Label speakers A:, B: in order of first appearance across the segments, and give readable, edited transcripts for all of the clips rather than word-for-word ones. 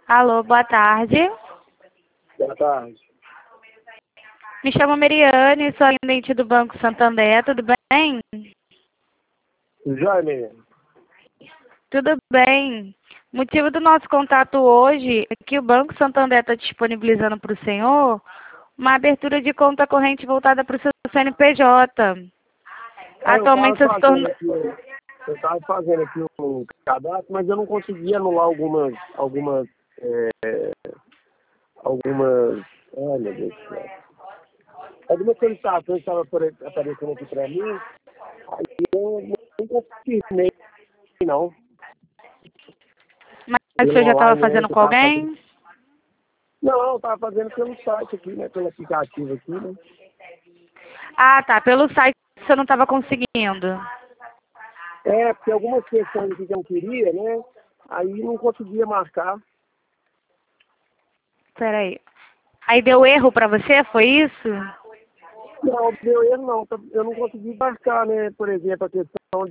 A: Alô, boa tarde.
B: Boa tarde.
A: Me chamo Mariane, sou atendente do Banco Santander, tudo bem?
B: Já, menino?
A: Tudo bem. O motivo do nosso contato hoje é que o Banco Santander está disponibilizando para o senhor uma abertura de conta corrente voltada para o seu CNPJ. Atualmente você se tornou...
B: Eu estava fazendo aqui um cadastro, mas eu não conseguia anular ai, meu Deus do céu. Algumas solicitações estavam aparecendo aqui para mim, aí eu não confirmei, não.
A: Mas o senhor já estava fazendo com alguém?
B: Não, eu estava fazendo pelo site aqui, né? Pelo aplicativo aqui, né?
A: Ah, tá. Pelo site você não estava conseguindo.
B: É, porque algumas questões aqui que eu não queria, né? Aí não conseguia marcar.
A: Peraí. Aí deu erro para você, foi isso?
B: Não, deu erro não. Eu não consegui marcar, né? Por exemplo, a questão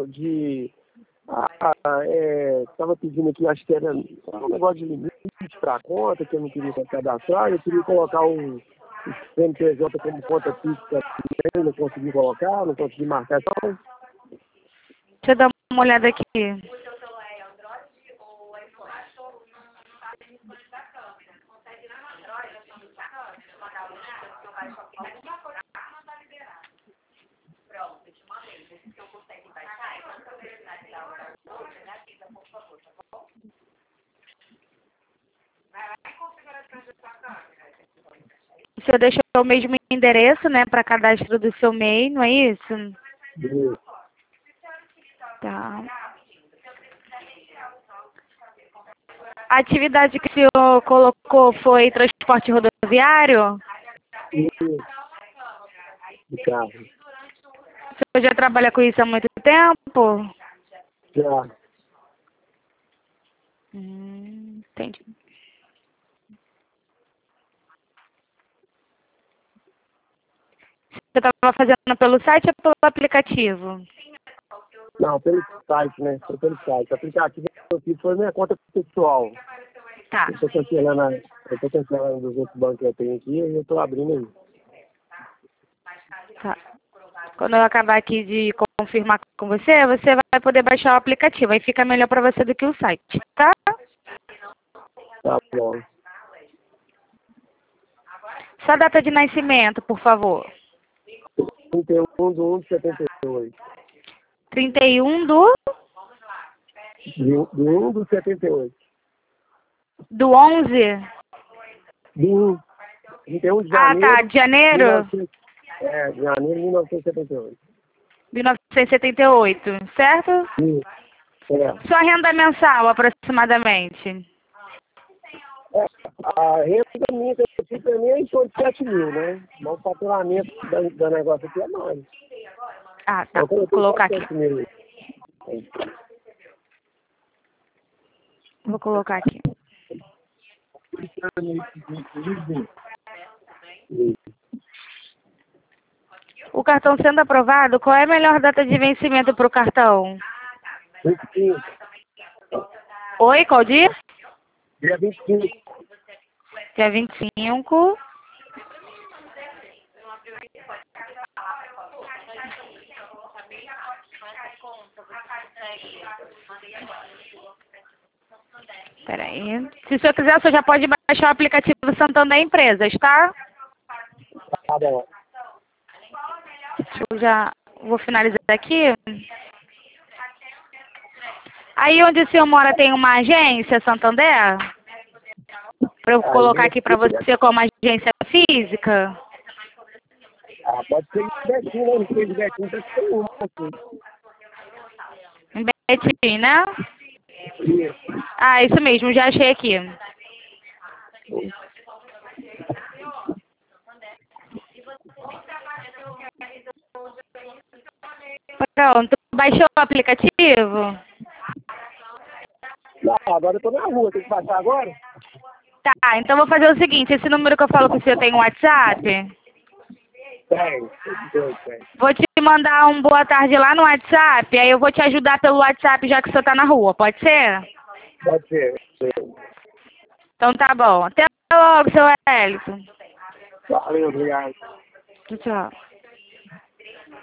B: estava pedindo aqui, acho que era um negócio de limite para a conta, que eu não queria cadastrar, eu queria colocar o CNPJ como conta fixa também, não consegui colocar, não consegui marcar, então.
A: Deixa eu dar uma olhada aqui. O senhor deixou o mesmo endereço, né, para cadastro do seu MEI, não é isso? Tá. A atividade que o senhor colocou foi transporte rodoviário?
B: De carro.
A: O senhor já trabalha com isso há muito tempo?
B: Já.
A: Entendi. Você estava fazendo pelo site ou pelo aplicativo?
B: Não, pelo site, né? Foi pelo site. O aplicativo que eu fiz foi minha conta pessoal.
A: Tá.
B: Eu tô cancelando dos outros bancos que eu tenho aqui e eu tô abrindo aí.
A: Tá. Quando eu acabar aqui de confirmar com você, você vai poder baixar o aplicativo. Aí fica melhor para você do que o site, tá?
B: Tá bom.
A: Sua data de nascimento, por favor.
B: 31/1/78.
A: 31 do...
B: Do 1/78.
A: do 11?
B: Do 31 de
A: Ah,
B: janeiro
A: tá. De janeiro?
B: de janeiro de 1978.
A: 1978, certo?
B: É.
A: Sua renda mensal, aproximadamente?
B: A renda minha que eu fiz também é em torno de 7 mil, né? Mas o faturamento do negócio aqui é mais.
A: Ah, tá. Vou colocar aqui. Vou colocar aqui. O cartão sendo aprovado, qual é a melhor data de vencimento para o cartão?
B: 25.
A: Oi, qual dia?
B: Dia 25.
A: Dia 25. Peraí. Se o senhor quiser, o senhor já pode baixar o aplicativo Santander Empresas, tá?
B: Tá bom.
A: Eu já vou finalizar aqui. Aí onde o senhor mora tem uma agência, Santander? Para eu colocar aqui para você como agência física?
B: Ah, pode ser em Betim, né? Não sei de Betim, deve ser uma aqui.
A: Em Betim, né?
B: Isso.
A: Ah, isso mesmo, já achei aqui. Pronto, baixou o aplicativo?
B: Não, agora eu tô na rua, tem que passar agora?
A: Tá, então vou fazer o seguinte, esse número que eu falo com o senhor tem um WhatsApp?
B: Tem.
A: Vou te mandar um boa tarde lá no WhatsApp, aí eu vou te ajudar pelo WhatsApp já que o senhor tá na rua, pode ser?
B: Pode ser.
A: Então tá bom. Até logo, seu Wellington.
B: Valeu, obrigado.
A: Tchau, tchau.